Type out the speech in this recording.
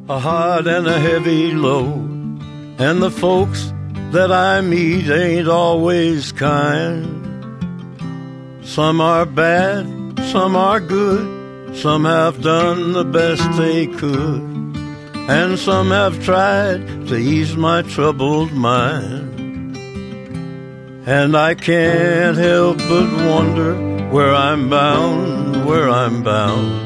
a hard and a heavy load, and the folks that I meet ain't always kind. Some are bad, some are good, some have done the best they could, and some have tried to ease my troubled mind. And I can't help but wonder where I'm bound, where I'm bound.